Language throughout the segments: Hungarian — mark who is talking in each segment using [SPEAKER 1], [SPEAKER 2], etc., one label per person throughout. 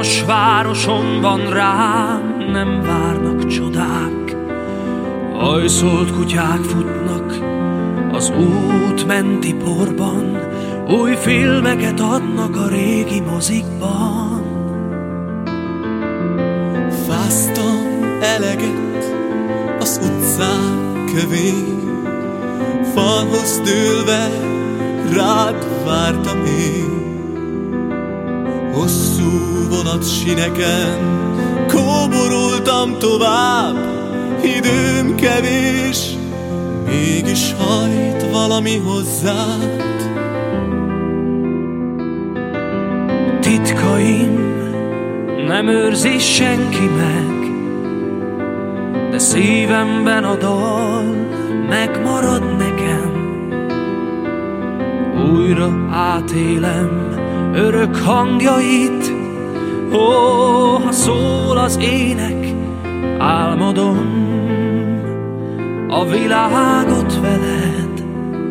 [SPEAKER 1] Hatalmas városomban rám nem várnak csodák. Hajszolt kutyák futnak az út menti porban, új filmeket adnak a régi mozikban.
[SPEAKER 2] Fáztam eleget az utcák kövén, falhoz dőlve rád vártam én. Hosszú vonatsineken kóboroltam tovább, időm kevés, mégis hajt valami hozzád.
[SPEAKER 1] Titkaim nem őrzi senki meg, de szívemben a dal megmarad nekem. Újra átélem örök hangjait, ó, ha szól az ének, álmodom a világot veled.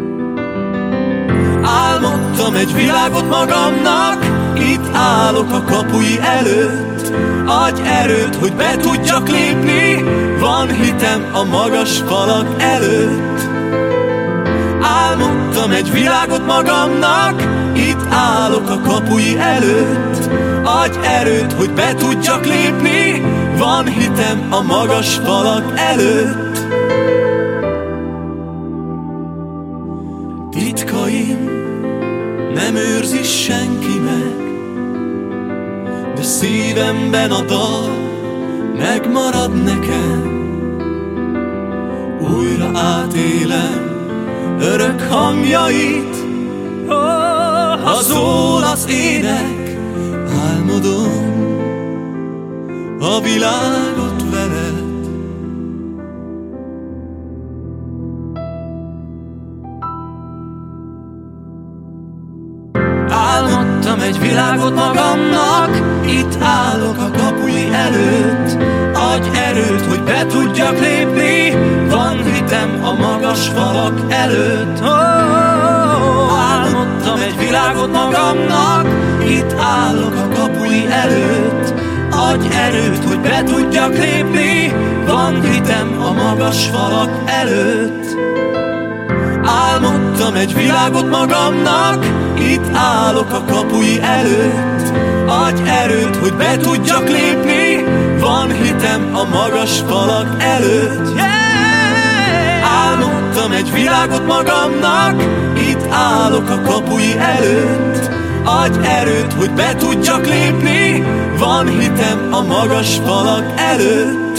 [SPEAKER 2] Álmodtam egy világot magamnak, itt állok a kapui előtt. Adj erőt, hogy be tudjak lépni, van hitem a magas falak előtt. Álmodtam egy világot magamnak, itt állok a kapui előtt. Adj erőt, hogy be tudjak lépni, van hitem a magas falak előtt. Titkaim nem őrzi senki meg, de szívemben a dal megmarad nekem. Újra átélem örök hangjait, ó, ha szól az ének, álmodom a világot veled. Álmodtam egy világot magamnak, itt állok a kapui előtt. Adj erőt, hogy be tudjak lépni, van hitem a magas falak előtt. Álmodtam egy világot magamnak, itt állok a kapui előtt. Adj erőt, hogy be tudjak lépni, van hitem a magas falak előtt. Álmodtam egy világot magamnak, itt állok a kapui előtt. Adj erőt, hogy be tudjak lépni, van hitem a magas falak előtt. Álmodtam egy világot magamnak, itt állok a kapui előtt. Adj erőt, hogy be tudjak lépni, van hitem a magas falak előtt.